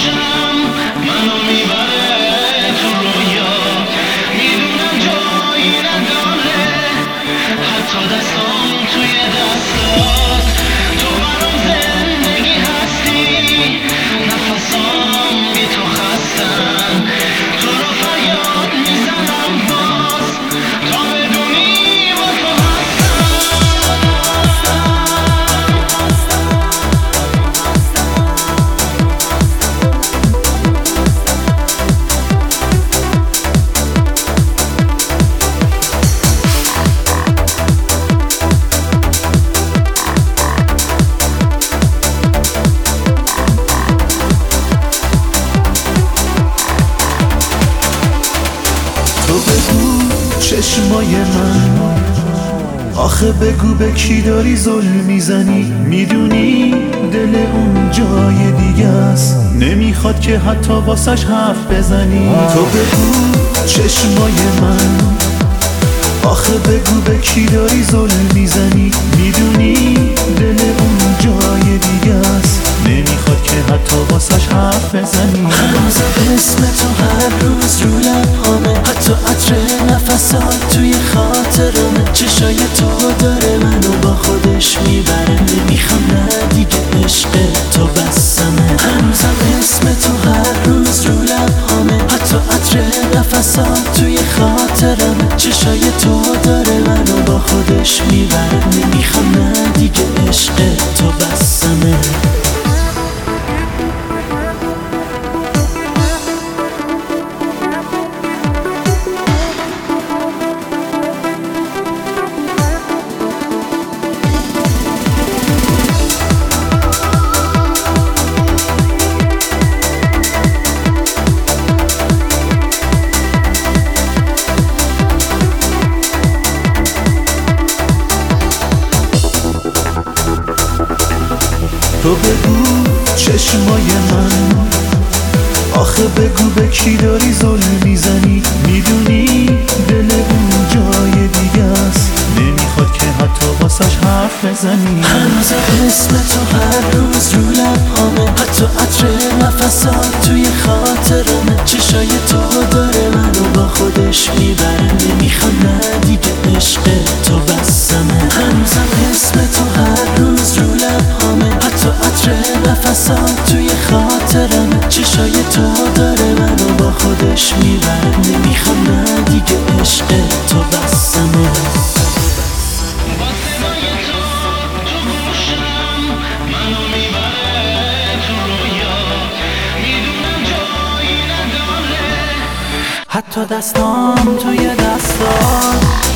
گوشم منو میبره تو رویا، میدونم جایی نداره حتی دستام توی دستات. تو برام زندگی هستی، نفسام بی تو خستن، تو رو فریاد میزنم باز تا بدونی با تو تو بگو چشمای من، آخه بگو به کی داری ظلم میزنی؟ میدونی دل اون جای دیگه است، نمیخواد که حتی واسش حرف بزنی. تو بگو چشمای من، آخه بگو به کی داری ظلم میزنی؟ میدونی دل اون جای دیگه است، نمیخواد که حتی واسش حرف بزنی. هنوزم اسم تو هر روز رو لبهامه، حتی عطر نفسات توی خاطرمه. چشای تو داره منو با خودش میبره، نمیخوام نه دیگه عشق تو بسمه. هنوزم اسم تو هر روز رو لبهامه، حتی عطر نفسات توی خاطرمه. چشای تو داره منو با خودش میبره، نمیخوام نه دیگه عشق تو بسمه. تو بگو چشمای من، آخه بگو به کی داری ظلم میزنی؟ میدونی دل اون جای دیگه است، نمیخواد که حتی واسش حرف بزنی. هنوزم اسم تو هر روز رو لبهامه، حتی عطر نفسات توی خاطرمه. چشای تو داره منو با خودش میبره، نمیخوام نه دیگه عشق تو بسمه. هنوزم اسم تو هر روز رو لبهامه، حتی عطر نفسات توی خاطرمه. چشای تو داره منو با خودش میبره، نمیخوام نه دیگه عشق تو بسمه. با صدای تو تو گوشم منو میبره تو رویا، میدونم جایی نداره حتی دستام توی دستات.